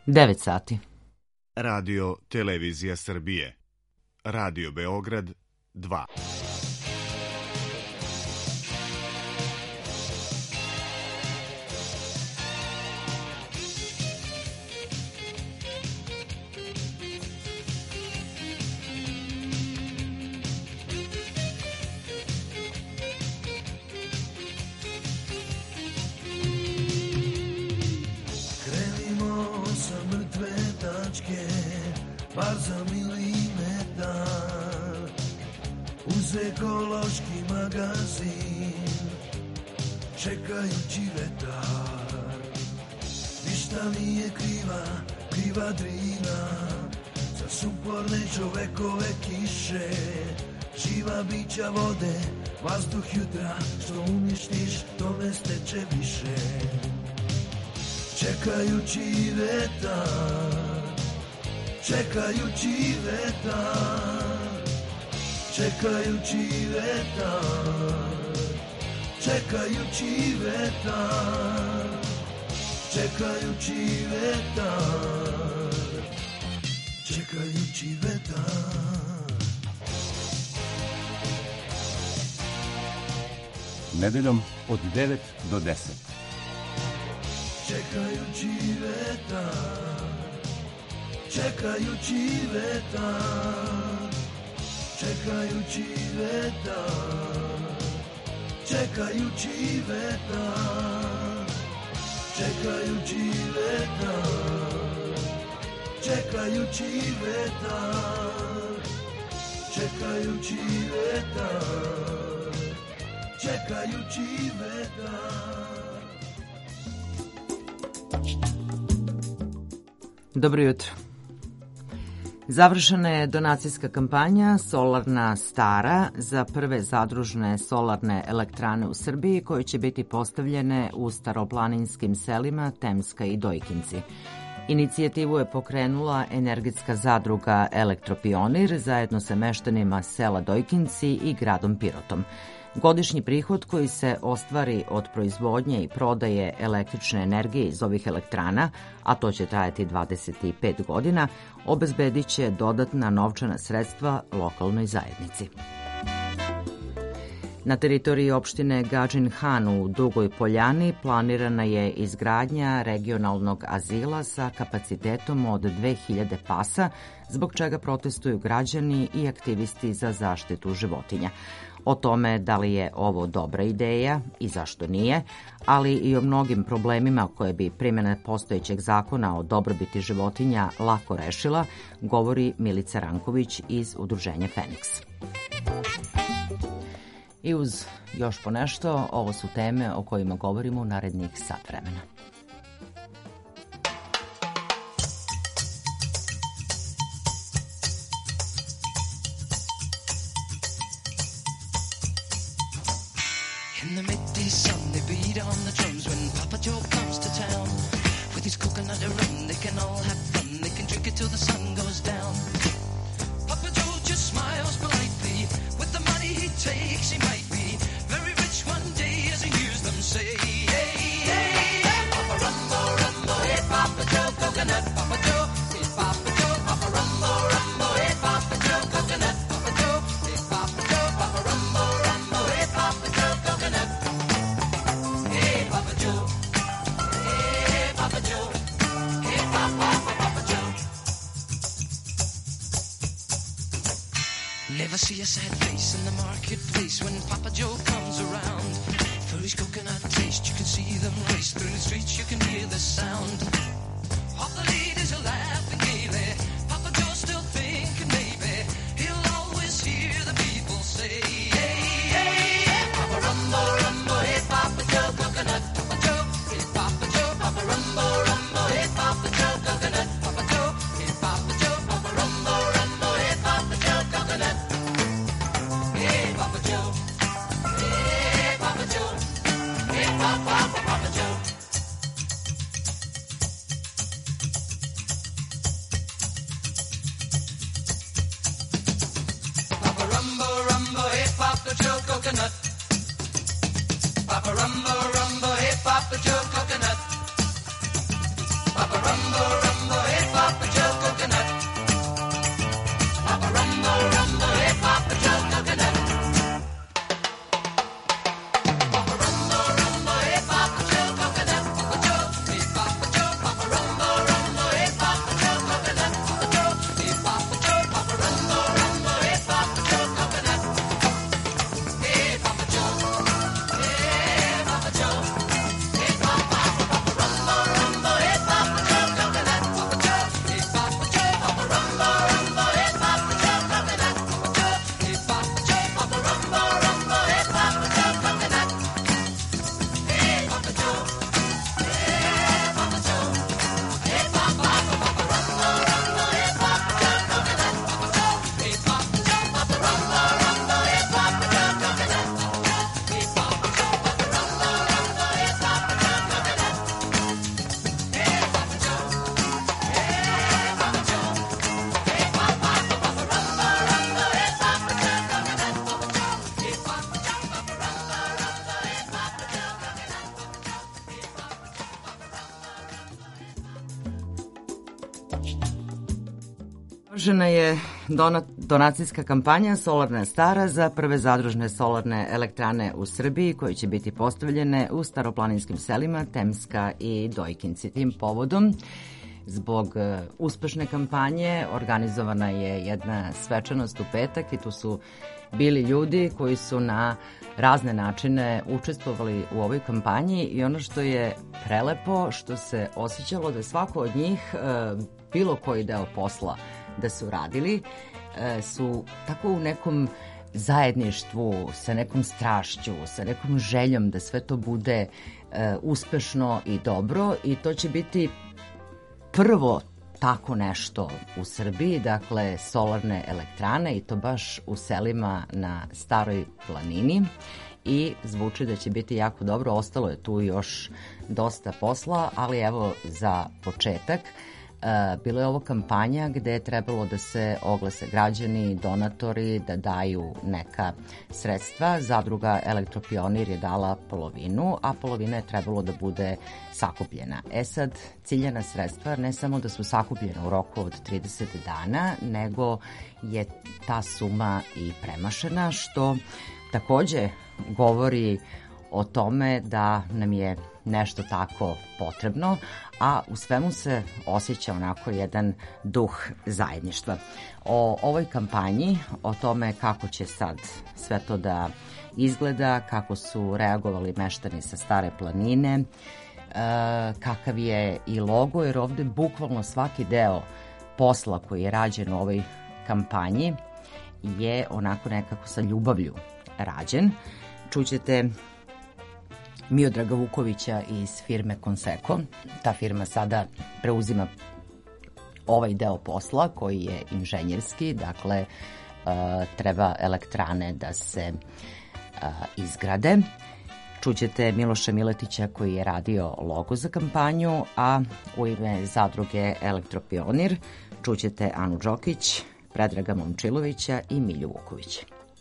9 sati. Radio Televizija Srbije. Radio Beograd 2. Bar za milimetar uz ekološki magazin čekajući vetar. Ništa nije kriva Drina za suporne čovekove kiše, živa bića vode, vazduh jutra, što uništiš to ne steče više. Čekajući vetar, čekajući vetar, čekajući vetar, čekajući vetar, čekajući vetar, čekajući vetar. Nedeljom od 9 do 10. Čekajući vetar, čekajući vetar, čekajući vetar, čekajući vetar, čekajući vetar, čekajući vetar, čekajući vetar, čekajući vetar. Dobro jutro. Završena je donacijska kampanja Solarna Stara za prve zadružne solarne elektrane u Srbiji koje će biti postavljene u staroplaninskim selima Temska i Dojkinci. Inicijativu je pokrenula energetska zadruga Elektropionir zajedno sa meštanima sela Dojkinci i gradom Pirotom. Godišnji prihod koji se ostvari od proizvodnje i prodaje električne energije iz ovih elektrana, a to će trajati 25 godina, obezbedit će dodatna novčana sredstva lokalnoj zajednici. Na teritoriji opštine Gadžin Han u Dugoj Poljani planirana je izgradnja regionalnog azila sa kapacitetom od 2000 pasa, zbog čega protestuju građani i aktivisti za zaštitu životinja. O tome da li je ovo dobra ideja i zašto nije, ali i o mnogim problemima koje bi primjena postojećeg zakona o dobrobiti životinja lako rešila, govori Milica Ranković iz udruženja Feniks. I uz još ponešto, ovo su teme o kojima govorimo u narednih sat vremena. In the midday sun, they beat on the drums when Papa Joe comes to town. With his coconut rum, they can all have fun. They can drink it till the sun goes down. Papa Joe just smiles politely. With the money he takes, he might be very rich one day, as he hears them say, hey, hey, hey, Papa Rumbo, Rumbo, hey, Papa Joe, coconut, Papa Joe, hey, Papa Joe, Papa Rumbo, Rumbo, hey, Papa Joe, coconut, Papa Joe, hey, Papa Joe, Papa Rumbo, Rumbo, hey, Papa Joe, coconut. Hey, Papa Joe, hey, Papa Joe, hey, Papa, Papa Joe. Never see a sad face in the marketplace when Papa Joe comes around. For his coconut taste, you can see them race through the streets, you can hear the sound. All the ladies are laughing gaily. Papa Joe's still thinking maybe he'll always hear the people say, hey, hey, hey, Papa Rumbo, Rumbo, hey, Papa Joe, coconut, Papa Joe, hey, Papa Joe, Papa Rumbo, Rumbo, hey, Papa Joe, coconut, Papa Joe, hey, Papa Joe, Papa Rumbo, Rumbo, hey, Papa Joe, coconut. Hey, Papa Joe, hey, Papa Joe, hey, Papa, Papa Joe. Papa Rumbo, Rumbo, hey, Papa Joe, coconut. Papa Rumbo, Rumbo, hey, Papa Joe, coconut. Papa Rumbo, Rumbo, Završena je donacijska kampanja Solarna Stara za prve zadružne solarne elektrane u Srbiji koje će biti postavljene u staroplaninskim selima Temska i Dojkinci. Tim povodom, zbog uspešne kampanje, organizovana je jedna svečanost u petak i tu su bili ljudi koji su na razne načine učestvovali u ovoj kampanji i ono što je prelepo, što se osjećalo da svako od njih bilo koji deo posla da su radili, su tako u nekom zajedništvu, sa nekom strašću, sa nekom željom da sve to bude uspešno i dobro i to će biti prvo tako nešto u Srbiji, dakle solarne elektrane i to baš u selima na Staroj planini i zvuči da će biti jako dobro. Ostalo je tu još dosta posla, ali evo za početak bilo je ovo kampanja gde je trebalo da se oglase građani, donatori, da daju neka sredstva. Zadruga Elektropionir je dala polovinu, a polovina je trebalo da bude sakupljena. Sad, ciljana sredstva ne samo da su sakupljena u roku od 30 dana, nego je ta suma i premašena, što takođe govori o tome da nam je nešto tako potrebno, a u svemu se osjeća onako jedan duh zajedništva. O ovoj kampanji, o tome kako će sad sve to da izgleda, kako su reagovali meštani sa Stare planine, kakav je i logo, jer ovde bukvalno svaki deo posla koji je rađen u ovoj kampanji je onako nekako sa ljubavlju rađen. Čućete Miodraga Vukovića iz firme Conseco. Ta firma sada preuzima ovaj deo posla koji je inženjerski, dakle treba elektrane da se izgrade. Čućete Miloša Miletića koji je radio logo za kampanju, a u ime zadruge Elektropionir čućete Anu Đokić, Predraga Momčilovića i Milju Vuković.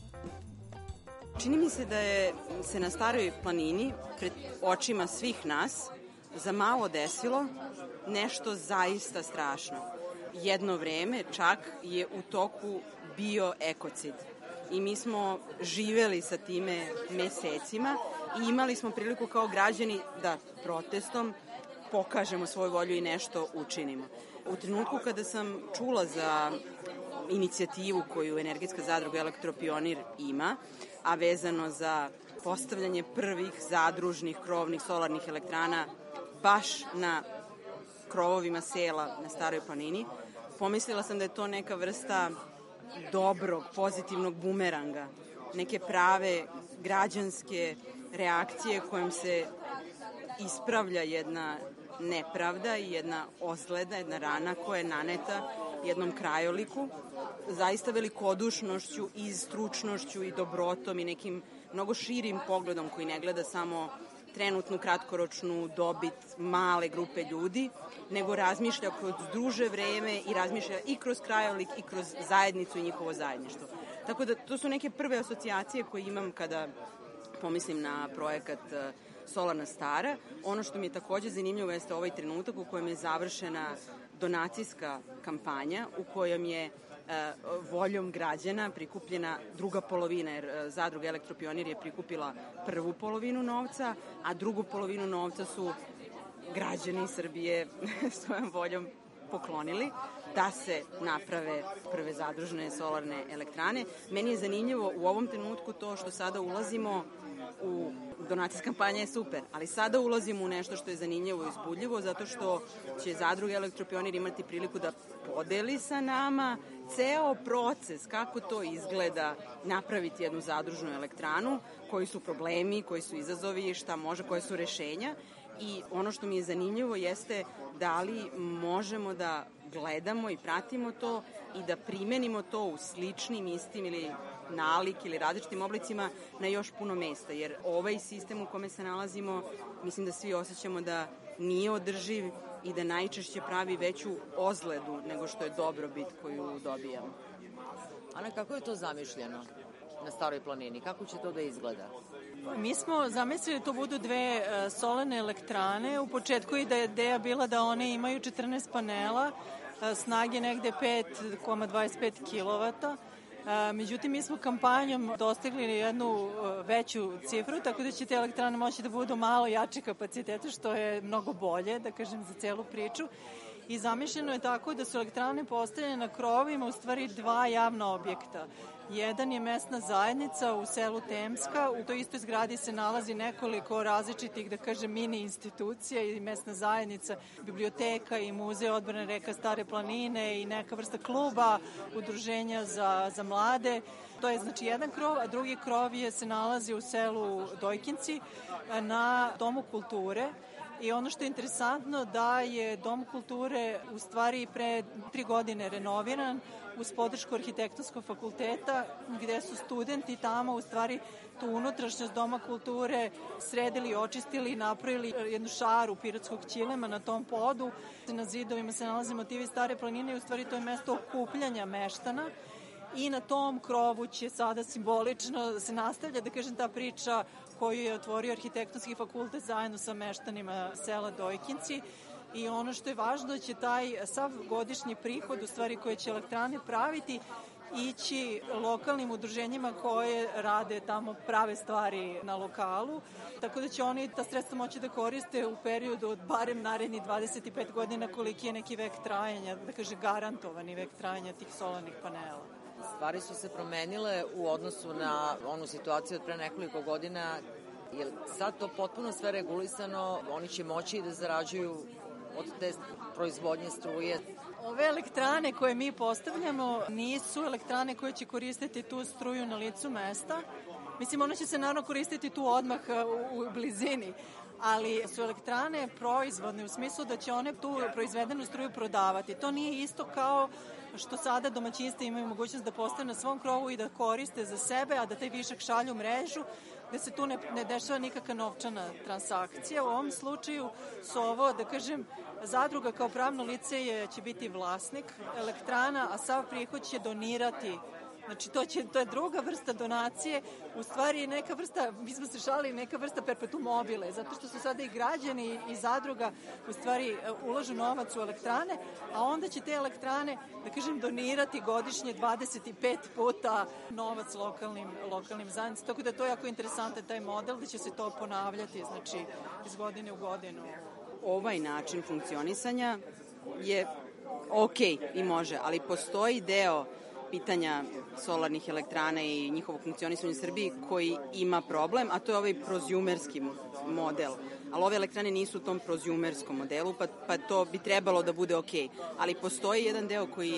Čini mi se da je se na Staroj planini, pred očima svih nas, za malo desilo nešto zaista strašno. Jedno vreme čak je u toku bio ekocid. I mi smo živeli sa time mesecima i imali smo priliku kao građani da protestom pokažemo svoju volju i nešto učinimo. U trenutku kada sam čula za inicijativu koju energetska zadruga Elektropionir ima, a vezano za postavljanje prvih zadružnih krovnih solarnih elektrana baš na krovovima sela na Staroj planini, pomislila sam da je to neka vrsta dobrog, pozitivnog bumeranga, neke prave građanske reakcije kojom se ispravlja jedna nepravda i jedna ozleda, jedna rana koja je naneta jednom krajoliku, zaista velikodušnošću i stručnošću i dobrotom i nekim mnogo širim pogledom koji ne gleda samo trenutnu kratkoročnu dobit male grupe ljudi, nego razmišlja kroz duže vreme i razmišlja i kroz krajolik i kroz zajednicu i njihovo zajedništvo. Tako da to su neke prve asocijacije koje imam kada pomislim na projekat Solarna Stara. Ono što mi je takođe zanimljivo jeste ovaj trenutak u kojem je završena donacijska kampanja u kojom je voljom građana prikupljena druga polovina, jer zadruga Elektropionir je prikupila prvu polovinu novca, a drugu polovinu novca su građani Srbije svojom voljom poklonili da se naprave prve zadružne solarne elektrane. Meni je zanimljivo u ovom trenutku to što sada ulazimo u donacijska kampanja je super, ali sada ulazimo u nešto što je zanimljivo i uzbudljivo zato što će zadruga Elektropionir imati priliku da podeli sa nama ceo proces, kako to izgleda napraviti jednu zadružnu elektranu, koji su problemi, koji su izazovi, šta može, koje su rešenja. I ono što mi je zanimljivo jeste da li možemo da gledamo i pratimo to i da primenimo to u sličnim, istim ili nalik ili različitim oblicima na još puno mesta, jer ovaj sistem u kome se nalazimo, mislim da svi osjećamo da nije održiv i da najčešće pravi veću ozledu nego što je dobrobit koju dobijamo. Ana, kako je to zamišljeno na Staroj planini? Kako će to da izgleda? Mi smo zamislili da to budu dve solarne elektrane. U početku je ideja bila da one imaju 14 panela snage negde 5,25 kW. Međutim, mi smo kampanjom dostigli jednu veću cifru, tako da će te elektrane moći da budu malo jače kapacitete, što je mnogo bolje, da kažem, za celu priču. I zamišljeno je tako da su elektrane postavljene na krovovima u stvari dva javna objekta. Jedan je mesna zajednica u selu Temska, u toj istoj zgradi se nalazi nekoliko različitih, da kažem, mini institucija i mesna zajednica, biblioteka i muzej odbrane reka Stare planine i neka vrsta kluba, udruženja za mlade. To je znači jedan krov, a drugi krov se nalazi u selu Dojkinci na Domu kulture. I ono što je interesantno da je Dom kulture u stvari pre 3 godine renoviran uz podršku Arhitektonskog fakulteta, gde su studenti tamo u stvari tu unutrašnjost Doma kulture sredili, očistili i napravili jednu šaru pirotskog ćilema na tom podu. Na zidovima se nalaze motivi Stare planine i u stvari to je mesto okupljanja meštana. I na tom krovu će sada simbolično se nastavlja, da kažem, ta priča koju je otvorio Arhitektonski fakultet zajedno sa meštanima sela Dojkinci. I ono što je važno da će taj sav godišnji prihod, u stvari koje će elektrane praviti, ići lokalnim udruženjima koje rade tamo prave stvari na lokalu, tako da će oni ta sredstva moći da koriste u periodu od barem narednih 25 godina koliki je neki vek trajanja, da kaže garantovani vek trajanja tih solarnih panela. Stvari su se promenile u odnosu na onu situaciju od pre nekoliko godina. Je sad to potpuno sve regulisano? Oni će moći da zarađuju od te proizvodnje struje? Ove elektrane koje mi postavljamo nisu elektrane koje će koristiti tu struju na licu mesta. Mislim, ona će se naravno koristiti tu odmah u blizini, ali su elektrane proizvodne u smislu da će one tu proizvedenu struju prodavati. To nije isto kao što sada domaćinstva imaju mogućnost da postave na svom krovu i da koriste za sebe, a da taj višak šalju u mrežu, da se tu ne dešava nikakva novčana transakcija. U ovom slučaju su ovo, da kažem, zadruga kao pravno lice će biti vlasnik elektrana, a sav prihod će donirati. Znači, to je druga vrsta donacije, u stvari neka vrsta, mi smo se šalili, neka vrsta perpetuum mobile, zato što su sada i građani i zadruga u stvari ulažu novac u elektrane, a onda će te elektrane, da kažem, donirati godišnje 25 puta novac lokalnim zajednicama. Tako da to je jako interesantan taj model, da će se to ponavljati, znači, iz godine u godinu. Ovaj način funkcionisanja je okej i može, ali postoji deo pitanja solarnih elektrana i njihovog funkcionisanja u Srbiji koji ima problem, a to je ovaj prozumerski model. Ali ove elektrane nisu u tom prozumerskom modelu, pa to bi trebalo da bude okej. Ali postoji jedan deo koji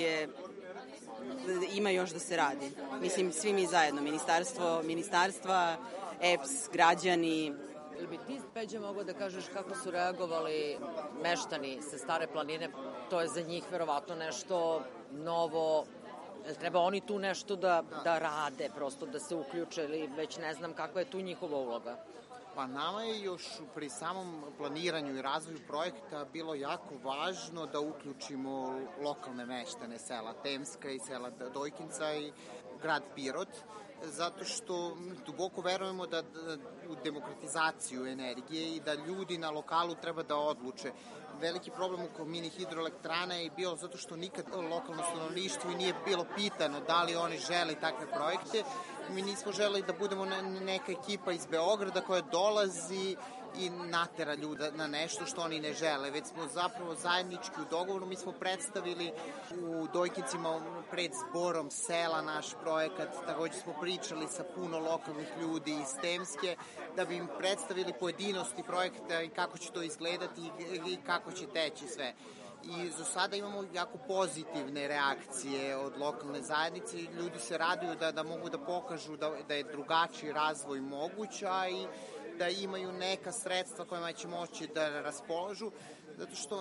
ima još da se radi. Mislim, svi mi zajedno, ministarstva, EPS, građani. Ili bi ti, Peđa, mogao da kažeš kako su reagovali meštani sa Stare planine? To je za njih verovatno nešto novo. Treba oni tu nešto da rade, prosto da se uključe, ili već ne znam kakva je tu njihova uloga? Pa nama je još pri samom planiranju i razvoju projekta bilo jako važno da uključimo lokalne meštane sela Temska i sela Dojkinca i grad Pirot, zato što duboko verujemo da u demokratizaciju energije i da ljudi na lokalu treba da odluče. Veliki problem oko mini hidroelektrana je bio zato što nikad lokalno stanovništvo nije bilo pitano da li oni žele takve projekte. Mi nismo želeli da budemo neka ekipa iz Beograda koja dolazi i natera ljuda na nešto što oni ne žele, već smo zapravo zajednički u dogovoru. Mi smo predstavili u Dojkincima pred zborom sela naš projekat, takođe smo pričali sa puno lokalnih ljudi iz Temske da bi im predstavili pojedinosti projekta i kako će to izgledati i kako će teći sve. I za sada imamo jako pozitivne reakcije od lokalne zajednice i ljudi se raduju da mogu da pokažu da je drugačiji razvoj moguć, a i da imaju neka sredstva kojima će moći da raspolažu, zato što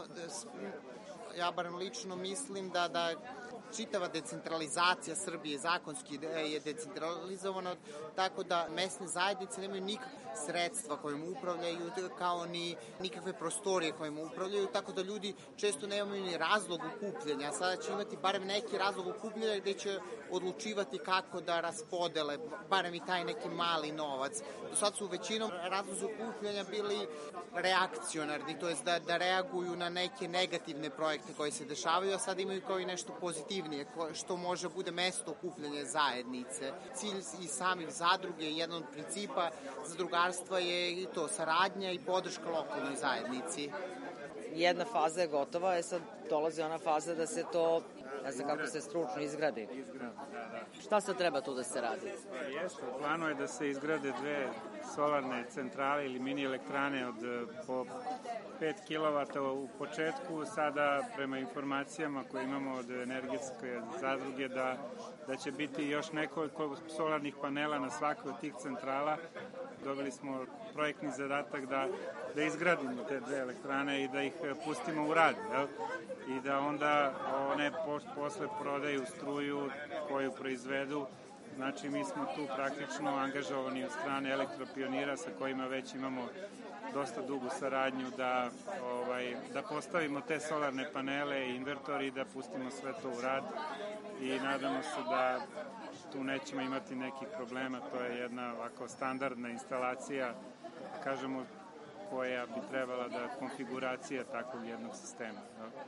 ja barem lično mislim da čitava decentralizacija Srbije zakonski je decentralizovana, tako da mesne zajednice nemaju nikakve sredstva kojim upravljaju, kao ni nikakve prostorije kojim upravljaju, tako da ljudi često nemaju ni razlog okupljanja. Sada će imati barem neki razlog okupljanja gde će odlučivati kako da raspodele barem i taj neki mali novac. Do sad su većinom razlozi okupljanja bili reakcionarni, to jest da reaguju na neke negativne projekte. projekte koji se dešavaju, a sad imaju kao i nešto pozitivnije, što može bude mesto okupljanja zajednice. Cilj i samih zadruge, jedan od principa zadrugarstva je i to, saradnja i podrška lokalnoj zajednici. Jedna faza je gotova, sad dolazi ona faza da se to, ne znam kako se stručno izgradi. Šta sad treba tu da se radi? Jeste, u planu je da se izgrade 2 solarne centrale ili mini elektrane od po 5 kW u početku. Sada, prema informacijama koje imamo od energetske zadruge, da će biti još nekoliko solarnih panela na svakoj od tih centrala. Dobili smo projektni zadatak da izgradimo te 2 elektrane i da ih pustimo u rad, jel? I da onda one posle prodaju struju koju proizvedu. Znači, mi smo tu praktično angažovani od strane Elektropionira sa kojima već imamo dosta dugu saradnju da postavimo te solarne panele i invertori i da pustimo sve to u rad i nadamo se da tu nećemo imati nekih problema. To je jedna ovako standardna instalacija, kažemo, koja bi trebala da konfiguracija takvog jednog sistema.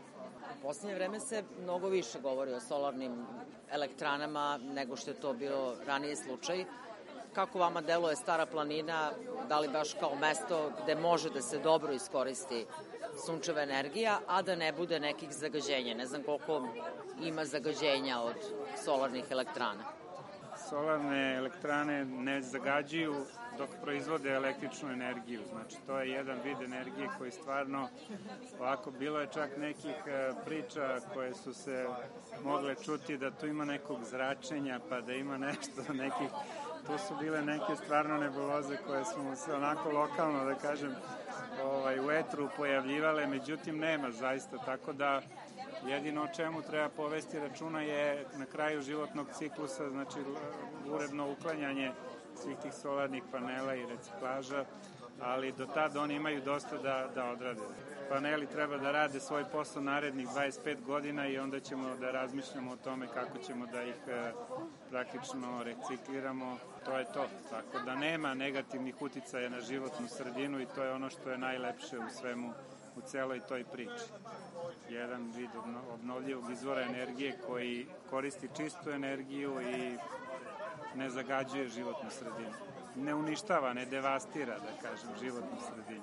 U poslednje vreme se mnogo više govori o solarnim elektranama nego što je to bilo ranije slučaj. Kako vama deluje Stara planina, da li baš kao mesto gde može da se dobro iskoristi sunčeva energija, a da ne bude nekih zagađenja? Ne znam koliko ima zagađenja od solarnih elektrana. Solarne elektrane ne zagađuju dok proizvode električnu energiju. Znači, to je jedan vid energije koji stvarno, ovako, bilo je čak nekih priča koje su se mogle čuti da tu ima nekog zračenja, pa da ima nešto, nekih, to su bile neke stvarno nebuloze koje su se onako lokalno, da kažem, u etru pojavljivale, međutim nema zaista, tako da jedino o čemu treba povesti računa je na kraju životnog ciklusa, znači uredno uklanjanje svih tih solarnih panela i reciklaža, ali do tada oni imaju dosta da odrade. Paneli treba da rade svoj posao narednih 25 godina i onda ćemo da razmišljamo o tome kako ćemo da ih praktično recikliramo. To je to. Tako da nema negativnih uticaja na životnu sredinu i to je ono što je najlepše u svemu, u celoj toj priči. Jedan vid obnovljivog izvora energije koji koristi čistu energiju i ne zagađuje životnu sredinu. Ne uništava, ne devastira, da kažem, životnu sredinu.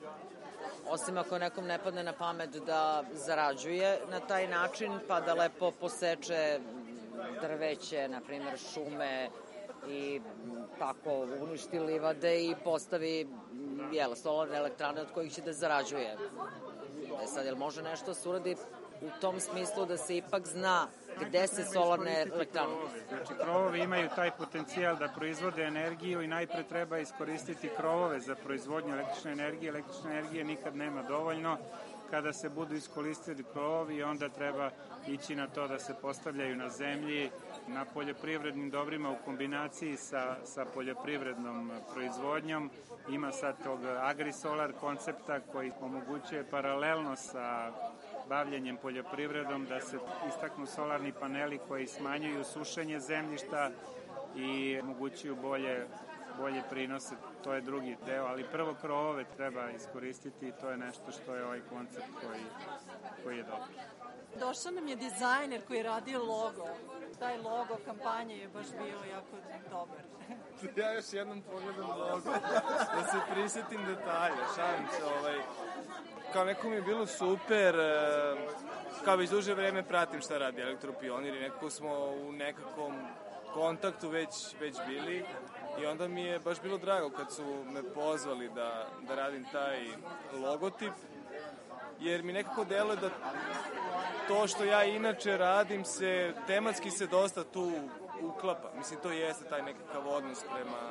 Osim ako nekom ne padne na pamet da zarađuje na taj način, pa da lepo poseče drveće, na primjer šume i tako uništi livade i postavi solarne elektrane od kojih će da zarađuje. Sad, jel može nešto se uradi u tom smislu da se ipak zna gde se solarne elektrane? Znači, krovovi imaju taj potencijal da proizvode energiju i najpre treba iskoristiti krovove za proizvodnju električne energije. Električne energije nikad nema dovoljno. Kada se budu iskoristili krovovi, onda treba ići na to da se postavljaju na zemlji, na poljoprivrednim dobrima u kombinaciji sa poljoprivrednom proizvodnjom. Ima sad tog agrisolar koncepta koji omogućuje paralelno sa bavljenjem poljoprivredom da se istaknu solarni paneli koji smanjuju sušenje zemljišta i omogućuju bolje prinose. To je drugi deo, ali prvo krovove treba iskoristiti i to je nešto što je ovaj koncept koji je dobar. Došao nam je dizajner koji je radio logo. Taj logo kampanje je baš bio jako dobar. Ja još jednom pogledam logo, da se prisetim detalje, šalim se, kao neko mi je bilo super, kao već duže vreme pratim šta radi Elektropionir i nekako smo u nekakvom kontaktu već bili i onda mi je baš bilo drago kad su me pozvali da radim taj logotip, jer mi nekako deluje da to što ja inače radim tematski se dosta tu uklapa. Mislim, to jeste taj nekakav odnos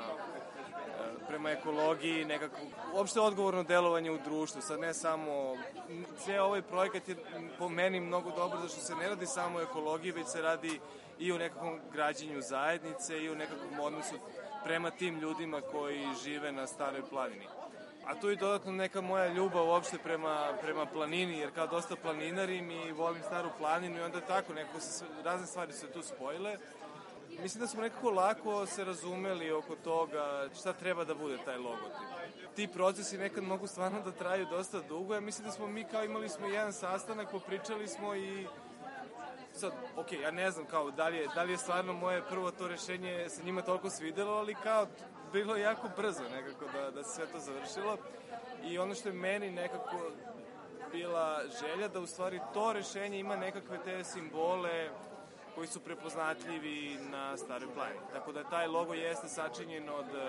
prema ekologiji, nekako, uopšte odgovorno delovanje u društvu. Sad ne samo, cijel ovaj projekat je po meni mnogo dobro, zašto se ne radi samo o ekologiji, već se radi i o nekakvom građenju zajednice i o nekakvom odnosu prema tim ljudima koji žive na Staroj planini. A tu je dodatno neka moja ljubav uopšte prema planini, jer kao dosta planinarim i volim Staru planinu i onda tako, razne stvari su tu spojile. mislim da smo nekako lako se razumeli oko toga šta treba da bude taj logotip. Ti procesi nekad mogu stvarno da traju dosta dugo. Ja mislim da smo mi kao imali smo jedan sastanak, popričali smo i sad, ok, ja ne znam kao da li je stvarno moje prvo to rešenje se njima toliko svidelo, ali kao bilo je jako brzo nekako da se sve to završilo. I ono što je meni nekako bila želja da u stvari to rešenje ima nekakve te simbole koji su prepoznatljivi na Staroj planini. Tako da taj logo jeste sačinjen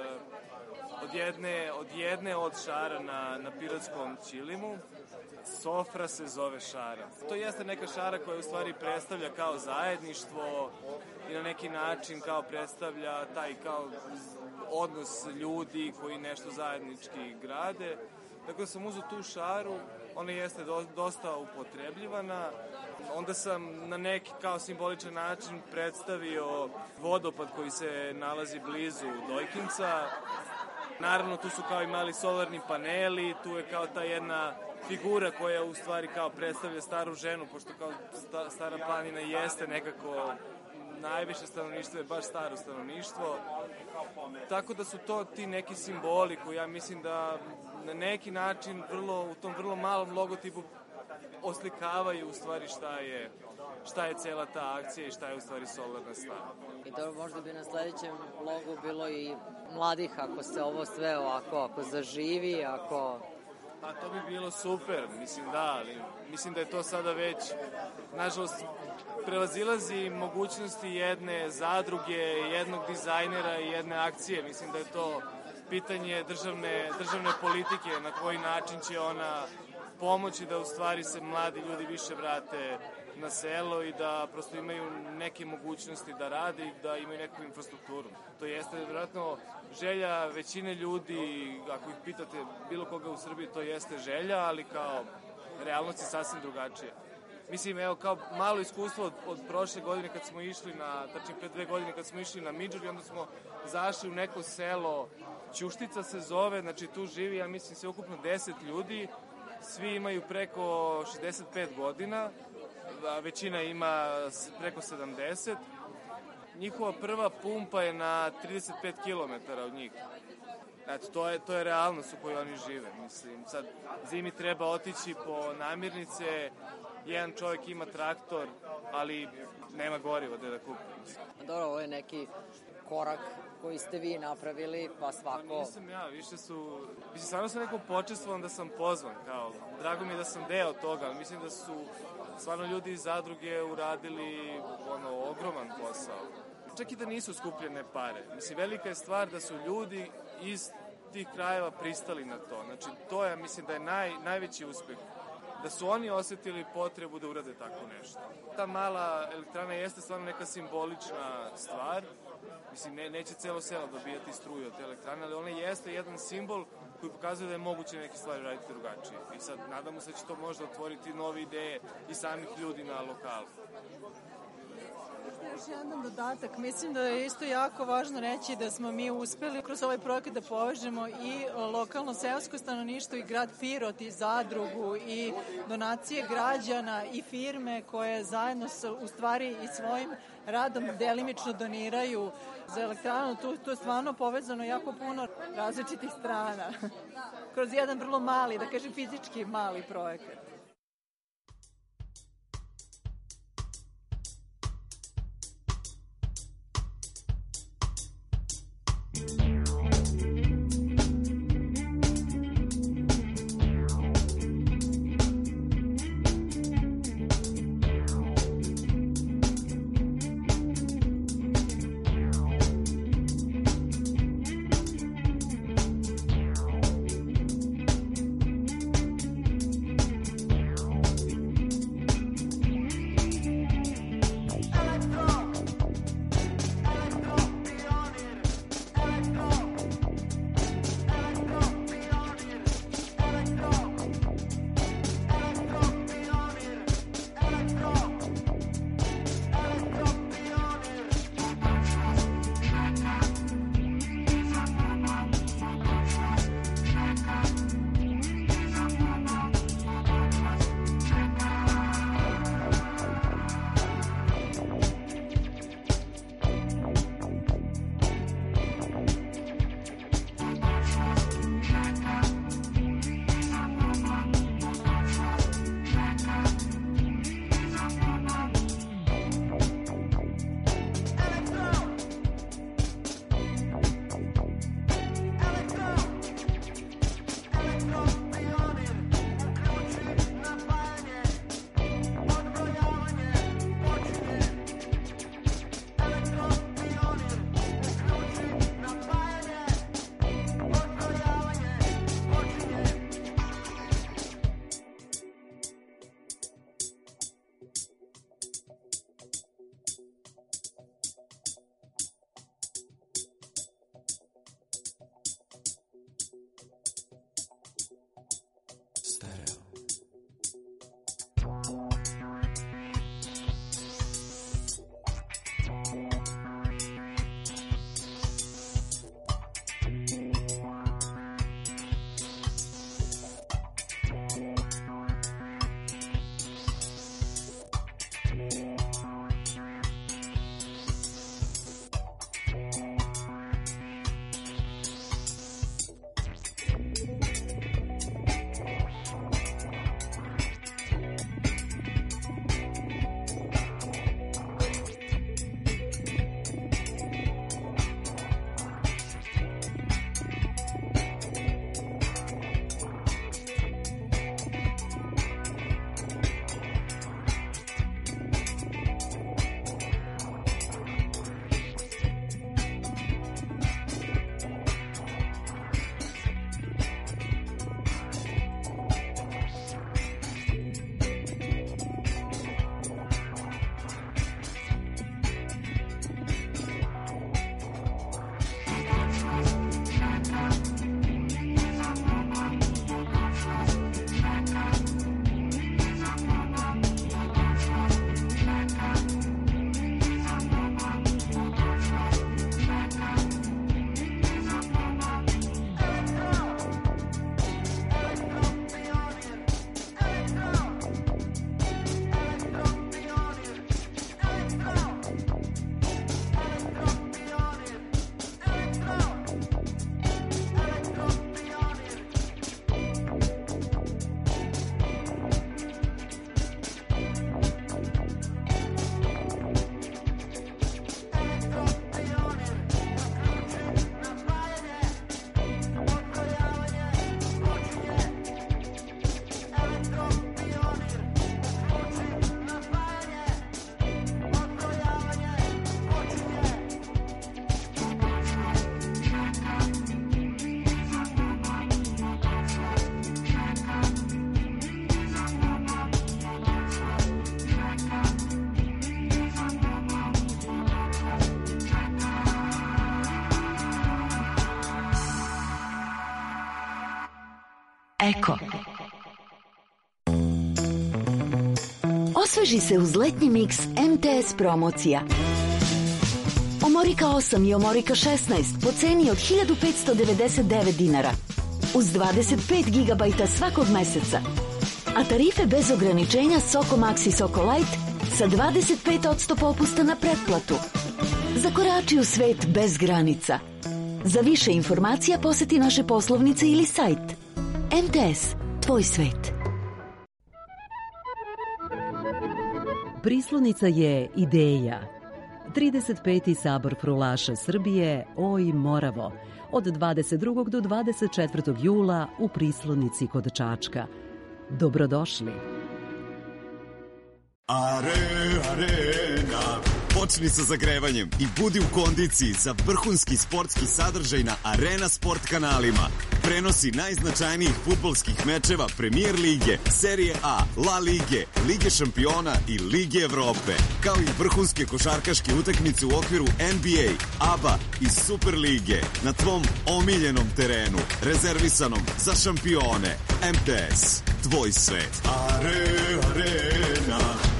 od jedne od šara na piratskom ćilimu. Sofra se zove šara. To jeste neka šara koja u stvari predstavlja kao zajedništvo i na neki način kao predstavlja taj kao odnos ljudi koji nešto zajednički grade. Tako da sam uzeo tu šaru, ona jeste dosta upotrebljivana. Onda sam na neki kao simboličan način predstavio vodopad koji se nalazi blizu Dojkinca. Naravno, tu su kao i mali solarni paneli, tu je kao ta jedna figura koja u stvari kao predstavlja staru ženu, pošto kao Stara planina jeste nekako najviše stanovništvo je baš staro stanovništvo. Tako da su to ti neki simboli koji ja mislim da na neki način u tom vrlo malom logotipu oslikavaju u stvari šta je cela ta akcija i šta je u stvari Solarna stara. I dobro, možda bi na sledećem logu bilo i mladih ako se ovo sve ovako, ako zaživi, ako... Pa to bi bilo super, mislim da, ali mislim da je to sada već, nažalost, prevazilazi mogućnosti jedne zadruge, jednog dizajnera i jedne akcije. Mislim da je to pitanje državne politike, na koji način će ona pomoći da u stvari se mladi ljudi više vrate na selo i da prosto imaju neke mogućnosti da rade i da imaju neku infrastrukturu. To jeste vjerojatno želja većine ljudi, ako ih pitate bilo koga u Srbiji, to jeste želja, ali kao realnost je sasvim drugačija. Mislim, evo, kao malo iskustvo od prošle godine kad smo išli tačnije pre 2 godine kad smo išli na Midžur i onda smo zašli u neko selo, Ćuštica se zove, znači tu živi, ja mislim, sve ukupno 10 ljudi, svi imaju preko 65 godina, većina ima preko 70. Njihova prva pumpa je na 35 km od njih. Eto, to je realnost u kojoj oni žive. Mislim, sad zimi treba otići po namirnice, jedan čovjek ima traktor, ali nema goriva da kupi. Dobro, ovo je neki korak koji ste vi napravili, pa svako... Nisam ja, više su... Mislim, stvarno sam neko počestvovan da sam pozvan, kao, drago mi je da sam deo toga, ali mislim da su stvarno ljudi iz zadruge uradili ogroman posao. Čak i da nisu skupljene pare. Mislim, velika je stvar da su ljudi iz tih krajeva pristali na to. Znači, to je, mislim, da je najveći uspeh. Da su oni osetili potrebu da urade tako nešto. Ta mala elektrana jeste stvarno neka simbolična stvar. Mislim, neće celo selo dobijati struju od te elektrane, ali ona jeste jedan simbol koji pokazuje da je moguće neke stvari raditi drugačije. I sad, nadamo se da će to možda otvoriti nove ideje i samih ljudi na lokalu. Još jedan dodatak. Mislim da je isto jako važno reći da smo mi uspeli kroz ovaj projekat da povežemo i lokalno seosko stanovništvo i grad Pirot i zadrugu i donacije građana i firme koje zajedno u stvari i svojim radom delimično doniraju za elektranu. Tu je stvarno povezano jako puno različitih strana kroz jedan vrlo mali, da kažem fizički mali projekat. Eko. Osveži se uz letnji miks MTS promocija. Omorika 8 i Omorika 16 po ceni od 1599 dinara. Uz 25 GB svakog meseca. A tarife bez ograničenja Soko Max i Soko Light sa 25% popusta na pretplatu. Zakorači u svet bez granica. Za više informacija poseti naše poslovnice ili sajt. MTS, tvoj svet. Prislonica je ideja. 35. sabor frulaša Srbije, Oj Moravo, od 22. do 24. jula u Prislonici kod Čačka. Dobrodošli. Arena. Počni sa zagrevanjem i budi u kondiciji za vrhunski sportski sadržaj na Arena Sport kanalima. Prenosi najznačajnijih fudbalskih mečeva Premier lige, Serije A, La Lige, Lige šampiona i Lige Evrope, kao i vrhunske košarkaške utakmice u okviru NBA, ABA i Super lige na tvom omiljenom terenu, rezervisanom za šampione. MTS, tvoj svet. Arena.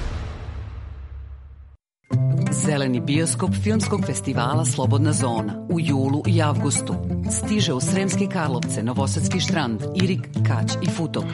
Zeleni bioskop Filmskog festivala Slobodna zona u julu i avgustu stiže u Sremske Karlovce, Novosadski Štrand, Irig, Kać i Futog.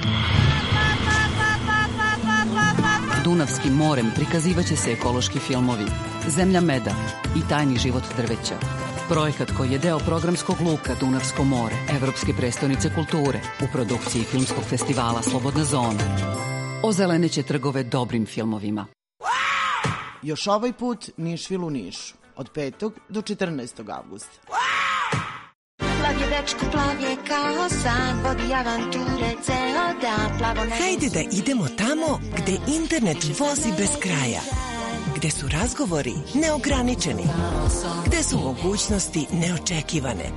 Dunavskim morem prikazivaće se ekološki filmovi Zemlja meda i Tajni život drveća. Projekat koji je deo programskog luka Dunavsko more, Evropske prestonice kulture u produkciji Filmskog festivala Slobodna zona. Ozeleneće trgove dobrim filmovima. Još ovaj put Nišvil u Nišu, od 5. do 14. avgusta. Plav je dečko, plav je kao san, vodi avanture ceo dan, plavo ne... Hajde da idemo tamo gde internet vozi bez kraja, gde su razgovori neograničeni, gde su mogućnosti neočekivane.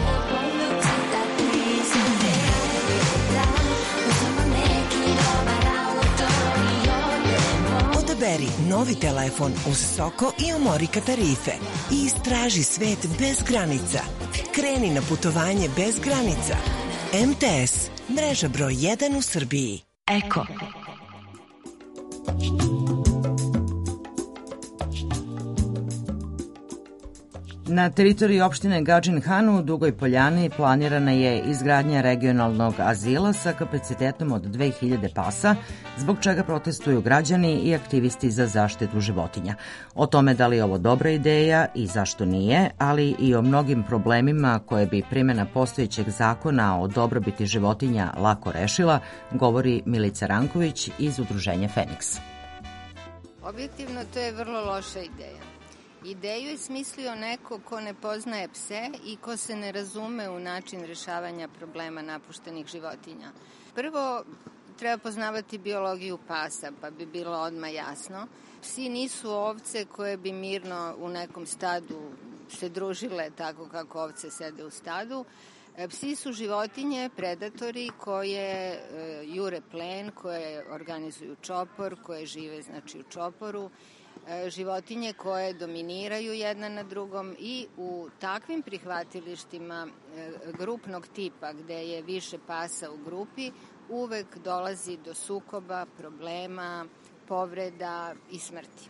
Odaberi novi telefon uz Soko i Omorika tarife i istraži svet bez granica. Kreni na putovanje bez granica. MTS, mreža broj 1 u Srbiji. Eko. Na teritoriji opštine Gadžin Han u Dugoj Poljani planirana je izgradnja regionalnog azila sa kapacitetom od 2000 pasa, zbog čega protestuju građani i aktivisti za zaštitu životinja. O tome da li je ovo dobra ideja i zašto nije, ali i o mnogim problemima koje bi primjena postojećeg zakona o dobrobiti životinja lako rešila, govori Milica Ranković iz udruženja Feniks. Objektivno, to je vrlo loša ideja. Ideju je smislio neko ko ne poznaje pse i ko se ne razume u način rešavanja problema napuštenih životinja. Prvo, treba poznavati biologiju pasa, pa bi bilo odmah jasno. Psi nisu ovce koje bi mirno u nekom stadu se družile tako kako ovce sede u stadu. Psi su životinje, predatori koje jure plen, koje organizuju čopor, koje žive znači u čoporu, životinje koje dominiraju jedna na drugom i u takvim prihvatilištima grupnog tipa gde je više pasa u grupi uvek dolazi do sukoba, problema, povreda i smrti.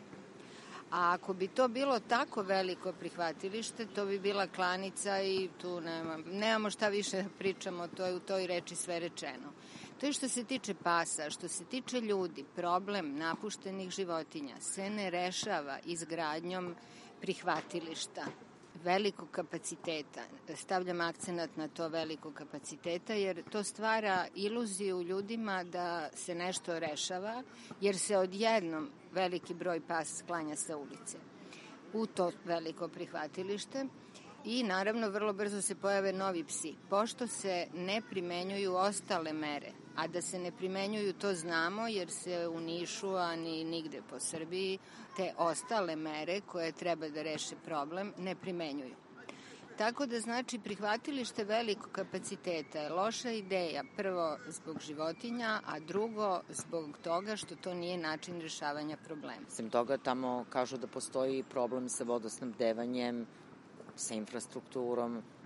A ako bi to bilo tako veliko prihvatilište, to bi bila klanica i tu nemamo šta više pričamo, to je u toj reči sve rečeno. To je što se tiče pasa. Što se tiče ljudi, problem napuštenih životinja se ne rešava izgradnjom prihvatilišta velikog kapaciteta. Stavljam akcenat na to velikog kapaciteta jer to stvara iluziju ljudima da se nešto rešava jer se odjednom veliki broj pasa sklanja sa ulice u to veliko prihvatilište. I naravno vrlo brzo se pojave novi psi. Pošto se ne primenjuju ostale mere, a da se ne primenjuju to znamo jer se u Nišu, a ni nigde po Srbiji, te ostale mere koje treba da reše problem ne primenjuju. Tako da znači prihvatilište velikog kapaciteta je loša ideja, prvo zbog životinja, a drugo zbog toga što to nije način rešavanja problema. Sem toga tamo kažu da postoji problem sa vodosnabdevanjem, sa infrastrukturom.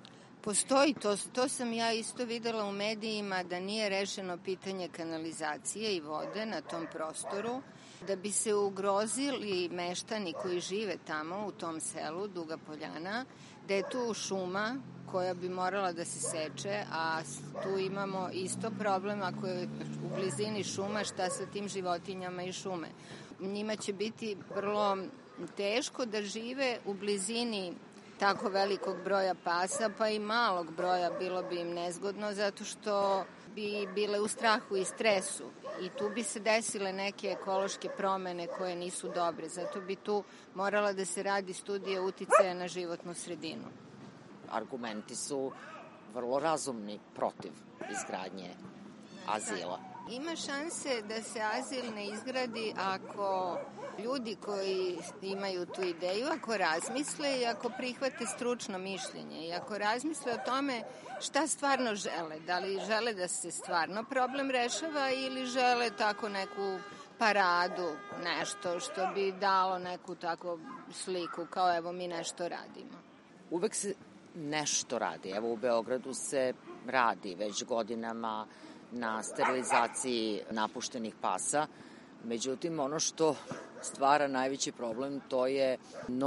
Postoji, to sam ja isto videla u medijima, da nije rešeno pitanje kanalizacije i vode na tom prostoru, da bi se ugrozili meštani koji žive tamo u tom selu Duga Poljana, da je tu šuma koja bi morala da se seče, a tu imamo isto problem ako je u blizini šuma, šta sa tim životinjama i šume. Njima će biti vrlo teško da žive u blizini tako velikog broja pasa, pa i malog broja, bilo bi im nezgodno zato što bi bile u strahu i stresu i tu bi se desile neke ekološke promene koje nisu dobre. Zato bi tu morala da se radi studija uticaja na životnu sredinu. Argumenti su vrlo razumni protiv izgradnje azila. Ima šanse da se azil ne izgradi ako ljudi koji imaju tu ideju, ako razmisle i ako prihvate stručno mišljenje i ako razmisle o tome šta stvarno žele. Da li žele da se stvarno problem rešava ili žele tako neku paradu, nešto što bi dalo neku tako sliku kao evo mi nešto radimo. Uvek se nešto radi. Evo u Beogradu se radi već godinama na sterilizaciji napuštenih pasa. Međutim, ono što stvara najveći problem to je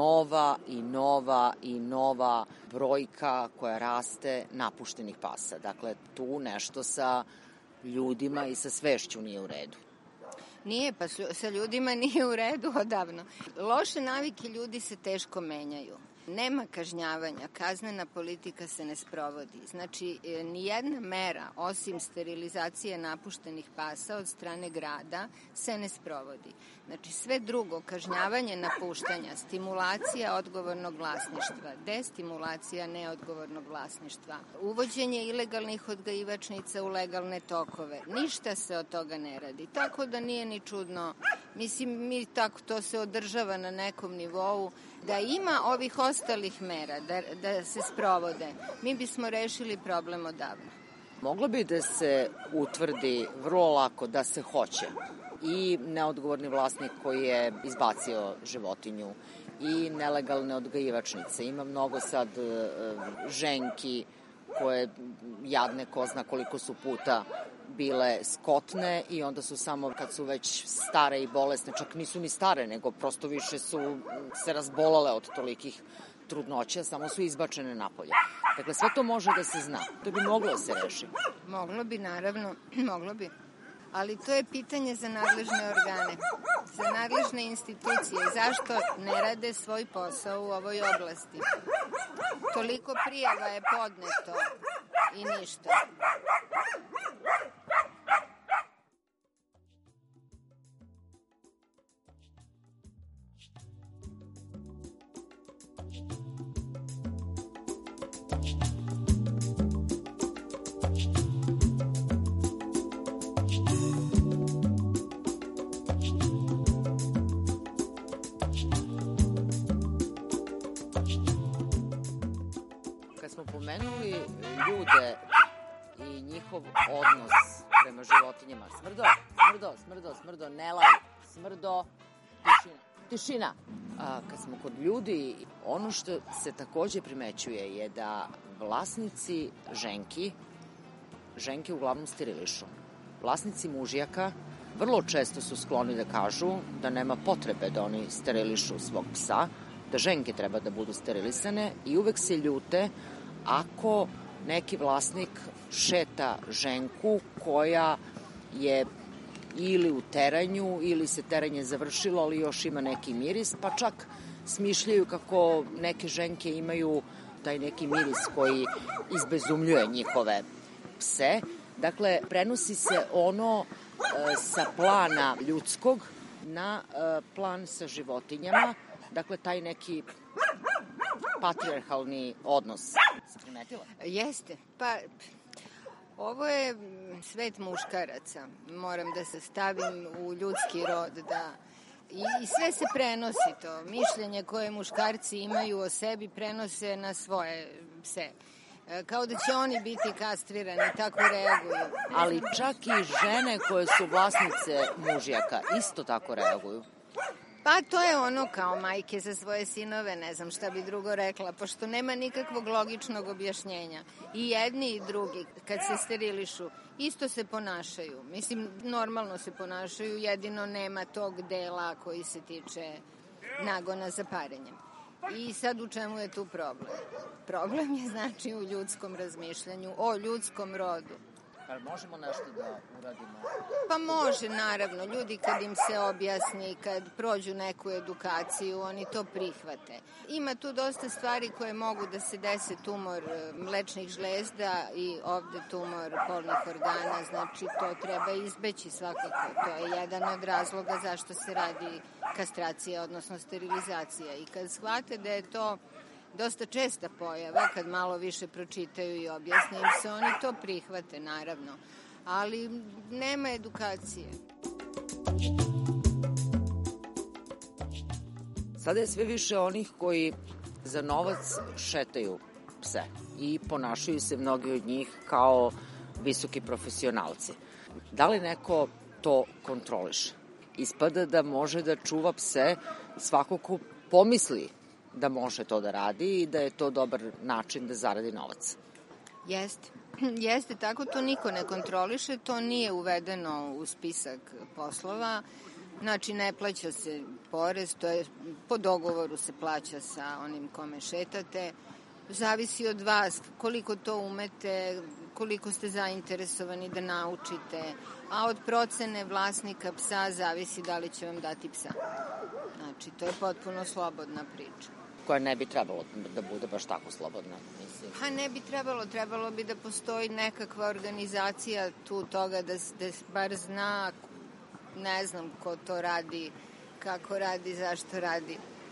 nova brojka koja raste napuštenih pasa. Dakle, tu nešto sa ljudima i sa svešću nije u redu. Nije, pa sa ljudima nije u redu odavno. Loše navike ljudi se teško menjaju. Nema kažnjavanja, kaznena politika se ne sprovodi. Znači, nijedna mera, osim sterilizacije napuštenih pasa od strane grada, se ne sprovodi. Znači, sve drugo, kažnjavanje napuštanja, stimulacija odgovornog vlasništva, destimulacija neodgovornog vlasništva, uvođenje ilegalnih odgajivačnica u legalne tokove, ništa se od toga ne radi. Tako da nije ni čudno, mislim, tako to se održava na nekom nivou, da ima ovih ostalih mera, da se sprovode, mi bismo rešili problem odavno. Moglo bi da se utvrdi vrlo lako da se hoće i neodgovorni vlasnik koji je izbacio životinju i nelegalne odgajivačnice. Ima mnogo sad ženki koje jadne ko zna koliko su puta bile skotne i onda su samo kad su već stare i bolesne, čak nisu ni stare, nego prosto više su se razbolale od tolikih trudnoća, samo su izbačene napolje. Dakle, sve to može da se zna. To bi moglo da se reši. Moglo bi, naravno, moglo bi. Ali to je pitanje za nadležne organe, za nadležne institucije. Zašto ne rade svoj posao u ovoj oblasti? Toliko prijava je podneto i ništa. Pomenuli ljude i njihov odnos prema životinjama. Smrdo, ne laj. Smrdo, tišina. Kad smo kod ljudi, ono što se takođe primećuje je da vlasnici ženke uglavnom sterilišu. Vlasnici mužjaka vrlo često su skloni da kažu da nema potrebe da oni sterilišu svog psa, da ženke treba da budu sterilisane i uvek se ljute ako neki vlasnik šeta ženku koja je ili u teranju ili se teranje završilo, ali još ima neki miris, pa čak smišljaju kako neke ženke imaju taj neki miris koji izbezumljuje njihove pse. Dakle, prenosi se ono sa plana ljudskog na plan sa životinjama. Dakle, taj neki patrijarhalni odnos. Se primetila? Jeste. Pa, ovo je svet muškaraca. Moram da se stavim u ljudski rod, da... I sve se prenosi to. Mišljenje koje muškarci imaju o sebi prenose na svoje pse. Kao da će oni biti kastrirani, tako reaguju. Ali čak i žene koje su vlasnice mužjaka isto tako reaguju. Pa to je ono kao majke za svoje sinove, ne znam šta bi drugo rekla, pošto nema nikakvog logičnog objašnjenja. I jedni i drugi, kad se sterilišu, isto se ponašaju. Mislim, normalno se ponašaju, jedino nema tog dela koji se tiče nagona za parenjem. I sad u čemu je tu problem? Problem je znači u ljudskom razmišljanju, o ljudskom rodu. Ali možemo nešto da uradimo? Pa može, naravno. Ljudi kad im se objasni, kad prođu neku edukaciju, oni to prihvate. Ima tu dosta stvari koje mogu da se dese, tumor mlečnih žlezda i ovde tumor polnih organa, znači to treba izbeći svakako. To je jedan od razloga zašto se radi kastracija, odnosno sterilizacija. I kad shvate da je to dosta česta pojava, kad malo više pročitaju i objasne im se, oni to prihvate, naravno. Ali nema edukacije. Sada je sve više onih koji za novac šetaju pse i ponašaju se mnogi od njih kao visoki profesionalci. Da li neko to kontroliše? Ispada da može da čuva pse svako ko pomisli da može to da radi i da je to dobar način da zaradi novac. Jeste. Jeste, tako to niko ne kontroliše, to nije uvedeno u spisak poslova, znači ne plaća se porez, to je po dogovoru se plaća sa onim kome šetate, zavisi od vas koliko to umete, koliko ste zainteresovani da naučite, a od procene vlasnika psa zavisi da li će vam dati psa. Znači, to je potpuno slobodna priča. Koja ne bi trebalo da bude baš tako slobodna, mislim. Pa ne bi trebalo bi da postoji nekakva organizacija tu toga da bar zna, ne znam ko to radi, kako radi, zašto radi.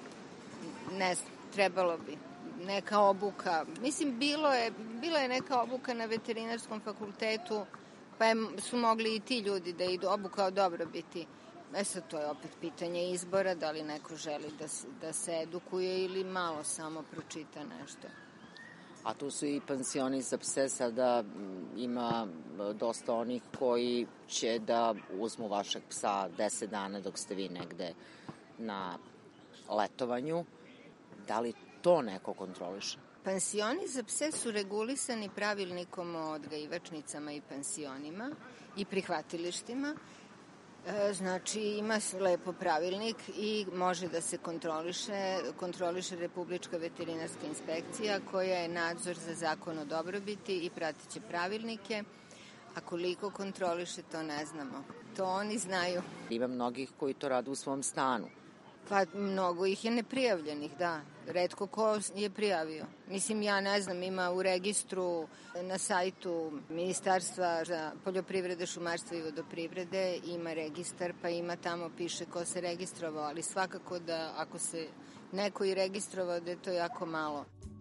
Ne znam, trebalo bi. Neka obuka. Mislim, bila je neka obuka na veterinarskom fakultetu, pa su mogli i ti ljudi da idu obuka o dobrobiti. Sad, to je opet pitanje izbora, da li neko želi da se edukuje ili malo samo pročita nešto. A tu su i pansioni za pse, sada ima dosta onih koji će da uzmu vašeg psa 10 dana dok ste vi negde na letovanju. Da li to neko kontroliše? Pansioni za pse su regulisani pravilnikom o odgajivačnicama i pansionima i prihvatilištima. Znači, ima lepo pravilnik i može da se kontroliše Republička veterinarska inspekcija koja je nadzor za zakon o dobrobiti i pratiće pravilnike, a koliko kontroliše to ne znamo. To oni znaju. Ima mnogih koji to rade u svom stanu. Pa mnogo ih je neprijavljenih, da. Retko ko je prijavio. Mislim, ja ne znam, ima u registru na sajtu Ministarstva za poljoprivrede, šumarstva i vodoprivrede, ima registar, pa ima tamo piše ko se registrovao, ali svakako da ako se neko i registrovao, da je to jako malo.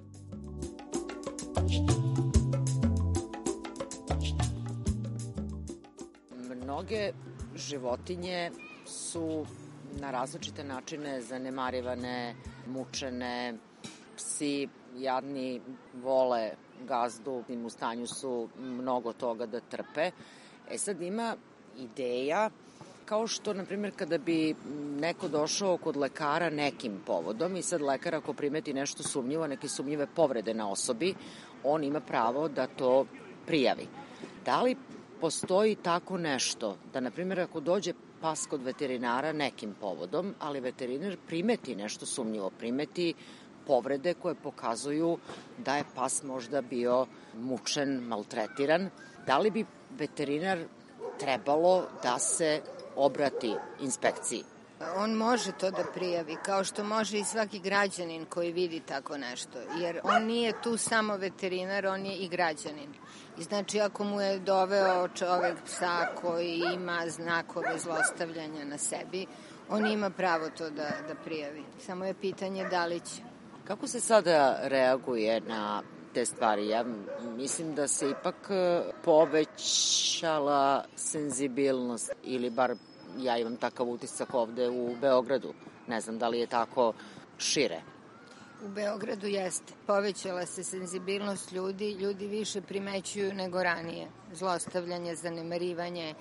Mnoge životinje su na različite načine zanemarivane, mučene, psi jadni vole gazdu, u stanju su mnogo toga da trpe. Sad ima ideja, kao što, na primjer, kada bi neko došao kod lekara nekim povodom i sad lekar ako primeti nešto sumnjivo, neke sumnjive povrede na osobi, on ima pravo da to prijavi. Da li postoji tako nešto, da, na primjer, ako dođe pas kod veterinara nekim povodom, ali veterinar primeti nešto sumnjivo, primeti povrede koje pokazuju da je pas možda bio mučen, maltretiran, da li bi veterinar trebalo da se obrati inspekciji? On može to da prijavi, kao što može i svaki građanin koji vidi tako nešto, jer on nije tu samo veterinar, on je i građanin. I znači, ako mu je doveo čovek psa koji ima znakove zlostavljanja na sebi, on ima pravo to da prijavi. Samo je pitanje da li će. Kako se sada reaguje na te stvari? Ja mislim da se ipak povećala senzibilnost, ili bar ja imam takav utisak ovde u Beogradu. Ne znam da li je tako šire. U Beogradu jeste. Povećala se senzibilnost ljudi, ljudi više primećuju nego ranije. Zlostavljanje, zanemarivanje,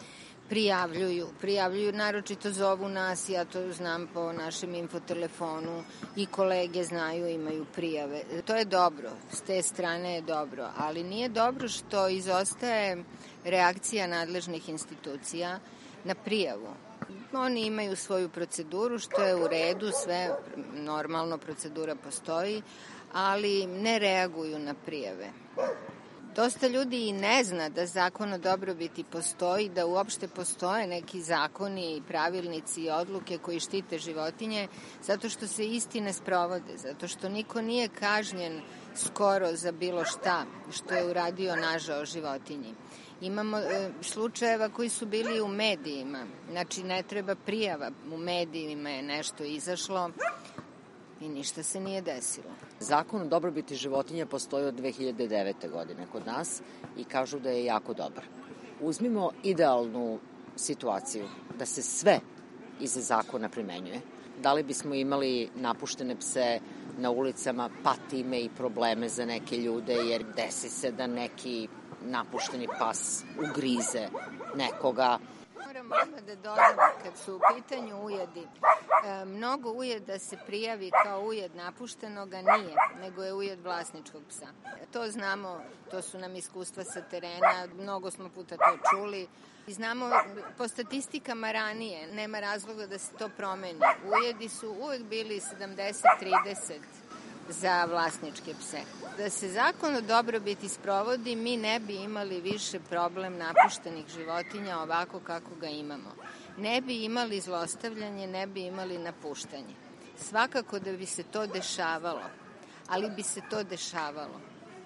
Prijavljuju, naročito zovu nas, ja to znam po našem infotelefonu i kolege znaju, imaju prijave. To je dobro, s te strane je dobro, ali nije dobro što izostaje reakcija nadležnih institucija na prijavu. Oni imaju svoju proceduru, što je u redu, sve normalno, procedura postoji, ali ne reaguju na prijave. Dosta ljudi i ne zna da zakon o dobrobiti postoji, da uopšte postoje neki zakoni, pravilnici i odluke koji štite životinje, zato što se isti ne sprovode, zato što niko nije kažnjen skoro za bilo šta što je uradio nažao životinji. Imamo slučajeva koji su bili u medijima, znači ne treba prijava, u medijima je nešto izašlo i ništa se nije desilo. Zakon o dobrobiti životinja postoji od 2009. godine kod nas i kažu da je jako dobar. Uzmimo idealnu situaciju, da se sve iz zakona primenjuje. Da li bismo imali napuštene pse na ulicama, patime i probleme za neke ljude, jer desi se da neki napušteni pas ugrize nekoga. Moram odmah da dodam, kad su u pitanju ujedi, mnogo ujeda se prijavi kao ujed napuštenoga, nije, nego je ujed vlasničkog psa. To znamo, to su nam iskustva sa terena, mnogo smo puta to čuli. Znamo po statistikama ranije, nema razloga da se to promeni. Ujedi su uvek bili 70-30 za vlasničke pse. Da se zakon o dobrobiti sprovodi, mi ne bi imali više problem napuštenih životinja ovako kako ga imamo. Ne bi imali zlostavljanje, ne bi imali napuštanje. Svakako da bi se to dešavalo, ali bi se to dešavalo.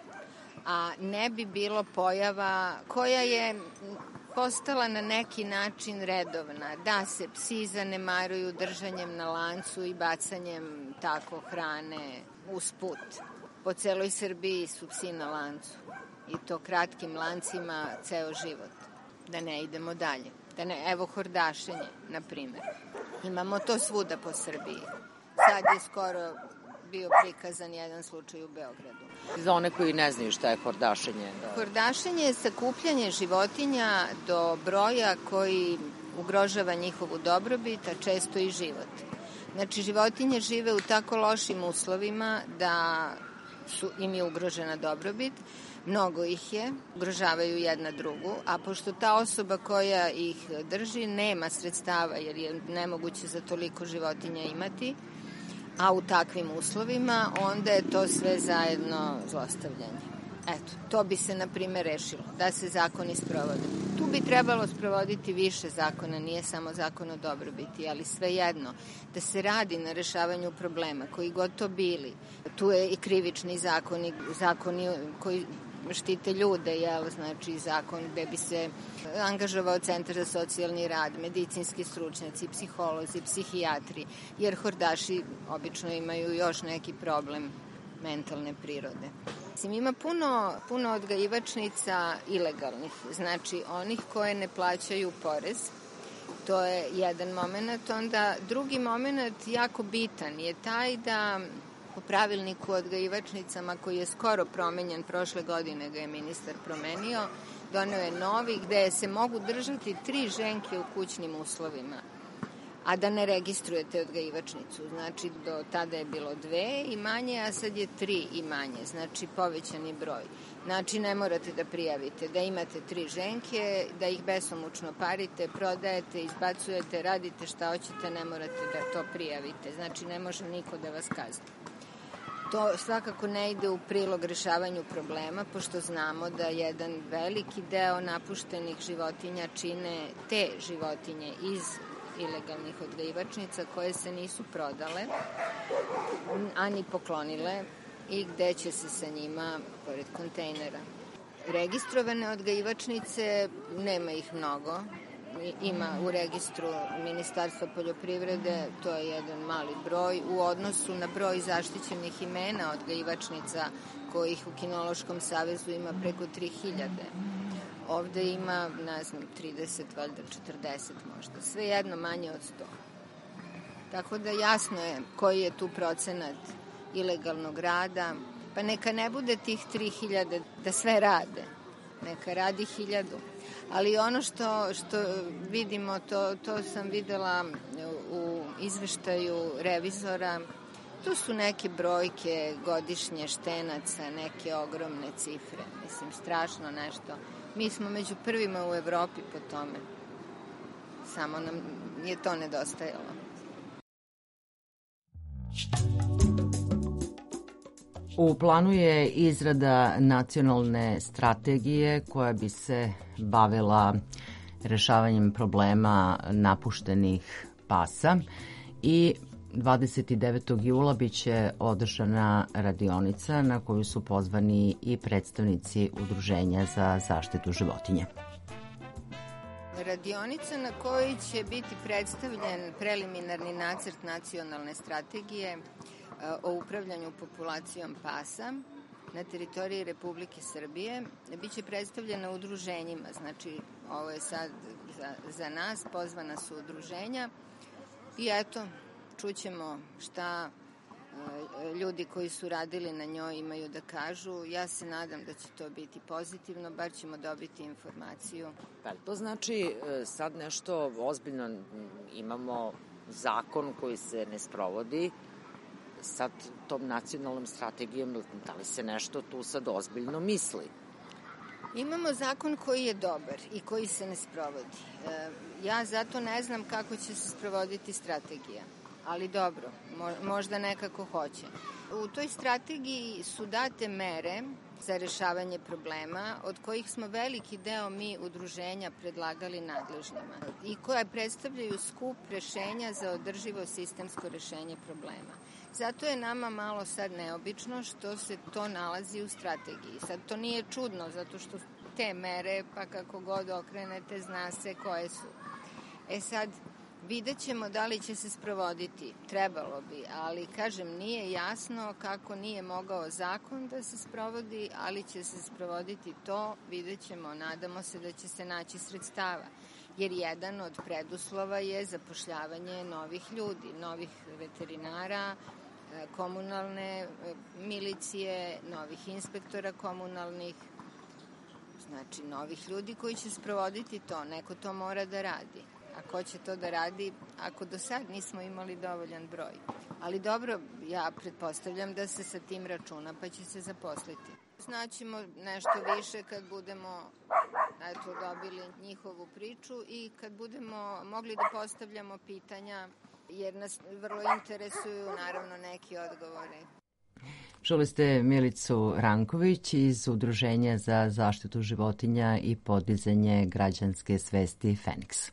A ne bi bilo pojava koja je postala na neki način redovna, da se psi zanemaruju držanjem na lancu i bacanjem tako hrane usput. Po celoj Srbiji su psi na lancu i to kratkim lancima ceo život. Da ne idemo dalje. Evo hordašenje, na primer. Imamo to svuda po Srbiji. Sad je skoro bio prikazan jedan slučaj u Beogradu. Za one koji ne znaju šta je hordašenje. Hordašenje je sakupljanje životinja do broja koji ugrožava njihovu dobrobit, a često i život. Znači, životinje žive u tako lošim uslovima da im je ugrožena dobrobit, mnogo ih je, ugrožavaju jedna drugu, a pošto ta osoba koja ih drži nema sredstava, jer je nemoguće za toliko životinja imati, a u takvim uslovima, onda je to sve zajedno zlostavljanje. Eto, to bi se, na primjer, rešilo, da se zakoni sprovode. Tu bi trebalo sprovoditi više zakona, nije samo zakon o dobrobiti, ali svejedno, da se radi na rešavanju problema, koji god to bili. Tu je i krivični zakoni koji štite ljude, znači zakon gde bi se angažovao Centar za socijalni rad, medicinski stručnjaci, psiholozi, psihijatri, jer hordaši obično imaju još neki problem mentalne prirode. Ima puno odgajivačnica ilegalnih, znači onih koje ne plaćaju porez. To je jedan moment. Onda drugi moment, jako bitan, je taj da po pravilniku o odgajivačnicama koji je skoro promenjen, prošle godine ga je ministar promenio, doneo je novi gde se mogu držati 3 ženke u kućnim uslovima, a da ne registrujete odgajivačnicu. Znači, do tada je bilo 2 i manje, a sad je 3 i manje, znači povećani broj. Znači, ne morate da prijavite, da imate 3 ženke, da ih besomučno parite, prodajete, izbacujete, radite šta hoćete, ne morate da to prijavite. Znači, ne može niko da vas kazni. To svakako ne ide u prilog rešavanju problema, pošto znamo da jedan veliki deo napuštenih životinja čine te životinje iz ilegalnih odgajivačnica koje se nisu prodale, a ni poklonile i gde će se sa njima pored kontejnera. Registrovane odgajivačnice, nema ih mnogo, ima u registru Ministarstva poljoprivrede, to je jedan mali broj, u odnosu na broj zaštićenih imena odgajivačnica kojih u Kinološkom savezu ima preko 3000. Ovde ima, ne znam, 30, valjda 40 možda, sve jedno manje od 100. Tako da jasno je koji je tu procenat ilegalnog rada, pa neka ne bude tih 3000 da sve rade, neka radi 1000. Ali ono što vidimo, to sam videla u izveštaju revizora, tu su neke brojke godišnje štenaca, neke ogromne cifre. Mislim, strašno nešto. Mi smo među prvima u Evropi po tome. Samo nam je to nedostajalo. U planu je izrada nacionalne strategije koja bi se bavila rešavanjem problema napuštenih pasa i 29. jula biće održana radionica na koju su pozvani i predstavnici Udruženja za zaštitu životinja. Radionica na kojoj će biti predstavljen preliminarni nacrt nacionalne strategije o upravljanju populacijom pasa na teritoriji Republike Srbije biće predstavljena udruženjima. Znači, ovo je sad za nas, pozvana su udruženja i eto, čućemo šta ljudi koji su radili na njoj imaju da kažu. Ja se nadam da će to biti pozitivno, bar ćemo dobiti informaciju. Pa to znači sad nešto ozbiljno, imamo zakon koji se ne sprovodi, sad tom nacionalnom strategijom, da li se nešto tu sad ozbiljno misli? Imamo zakon koji je dobar i koji se ne sprovodi. Ja zato ne znam kako će se sprovoditi strategija, ali dobro, možda nekako hoće. U toj strategiji su date mere za rešavanje problema, od kojih smo veliki deo mi udruženja predlagali nadležnima i koja predstavljaju skup rešenja za održivo sistemsko rešenje problema. Zato je nama malo sad neobično što se to nalazi u strategiji. Sad to nije čudno, zato što te mere, pa kako god okrenete, zna se koje su. Sad, vidjet ćemo da li će se sprovoditi. Trebalo bi, ali kažem, nije jasno kako nije mogao zakon da se sprovodi, ali će se sprovoditi to, vidjet ćemo, nadamo se da će se naći sredstava. Jer jedan od preduslova je zapošljavanje novih ljudi, novih veterinara, komunalne milicije, novih inspektora komunalnih, znači novih ljudi koji će sprovoditi to. Neko to mora da radi. A ko će to da radi ako do sad nismo imali dovoljan broj? Ali dobro, ja pretpostavljam da se sa tim računa pa će se zaposliti. Znaćemo nešto više kad budemo dobili njihovu priču i kad budemo mogli da postavljamo pitanja, jer nas vrlo interesuju naravno neki odgovori. Čuli ste Milicu Ranković iz Udruženja za zaštitu životinja i podizanje građanske svesti Feniks.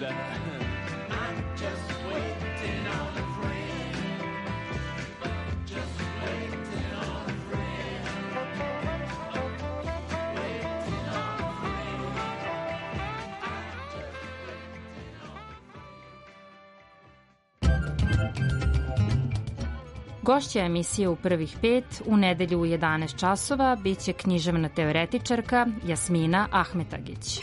Gošća emisije u prvih 5 u nedelju u 11 časova biće književna teoretičarka Jasmina Ahmetagić.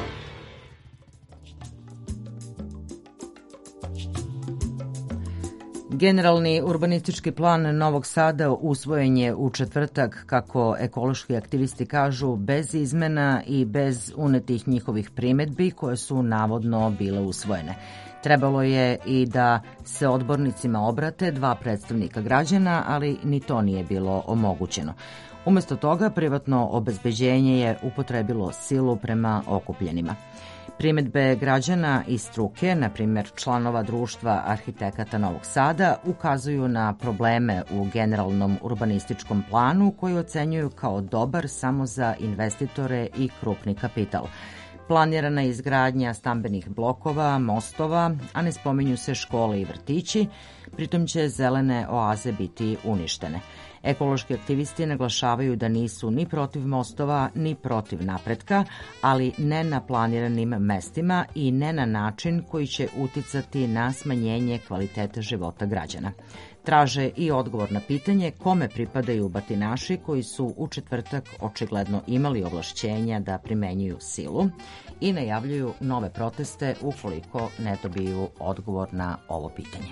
Generalni urbanistički plan Novog Sada usvojen je u četvrtak, kako ekološki aktivisti kažu, bez izmena i bez unetih njihovih primedbi koje su navodno bile usvojene. Trebalo je i da se odbornicima obrate 2 predstavnika građana, ali ni to nije bilo omogućeno. Umesto toga, privatno obezbeđenje je upotrebilo silu prema okupljenima. Primedbe građana i struke, na primjer članova Društva arhitekata Novog Sada, ukazuju na probleme u generalnom urbanističkom planu koji ocenjuju kao dobar samo za investitore i krupni kapital. Planirana je izgradnja stambenih blokova, mostova, a ne spominju se škole i vrtići, pritom će zelene oaze biti uništene. Ekološki aktivisti naglašavaju da nisu ni protiv mostova, ni protiv napretka, ali ne na planiranim mestima i ne na način koji će uticati na smanjenje kvaliteta života građana. Traže i odgovor na pitanje kome pripadaju batinaši koji su u četvrtak očigledno imali ovlašćenja da primenjuju silu i najavljuju nove proteste ukoliko ne dobiju odgovor na ovo pitanje.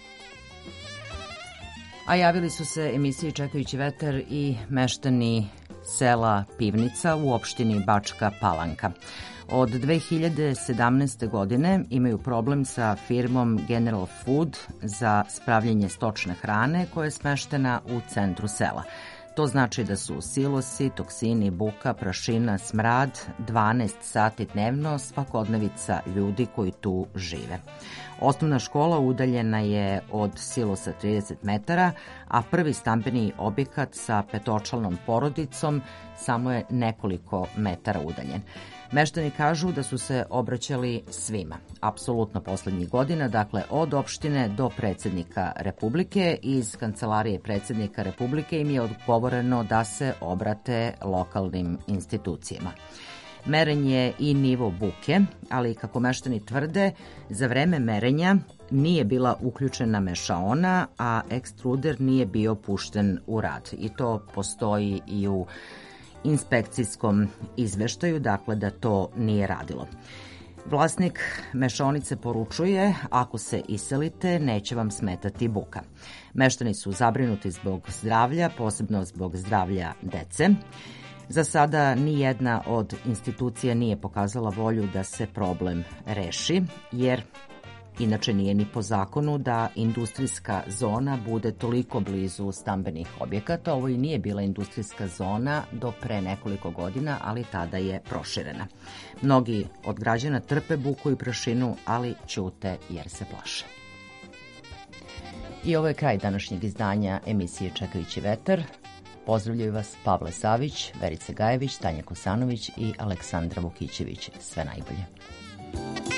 A javili su se emisiji Čekajući vetar i meštani sela Pivnica u opštini Bačka Palanka. Od 2017. godine imaju problem sa firmom General Food za spravljanje stočne hrane koja je smeštena u centru sela. To znači da su silosi, toksini, buka, prašina, smrad, 12 sati dnevno svakodnevica ljudi koji tu žive. Osnovna škola udaljena je od silosa 30 metara, a prvi stambeni objekat sa petočlanom porodicom samo je nekoliko metara udaljen. Meštani kažu da su se obraćali svima, apsolutno poslednjih godina, dakle od opštine do predsjednika Republike. Iz kancelarije predsjednika Republike im je odgovoreno da se obrate lokalnim institucijama. Meren je i nivo buke, ali kako meštani tvrde, za vreme merenja nije bila uključena mešaona, a ekstruder nije bio pušten u rad. I to postoji i u inspekcijskom izveštaju, dakle da to nije radilo. Vlasnik mešaonice poručuje, ako se iselite, neće vam smetati buka. Meštani su zabrinuti zbog zdravlja, posebno zbog zdravlja dece. Za sada ni jedna od institucija nije pokazala volju da se problem reši, jer inače nije ni po zakonu da industrijska zona bude toliko blizu stambenih objekata. Ovo i nije bila industrijska zona do pre nekoliko godina, ali tada je proširena. Mnogi od građana trpe buku i prašinu, ali ćute jer se plaše. I ovo je kraj današnjeg izdanja emisije Čekajući vetar. Pozdravljaju vas Pavle Savić, Verica Gajević, Tanja Kosanović i Aleksandra Vukićević. Sve najbolje.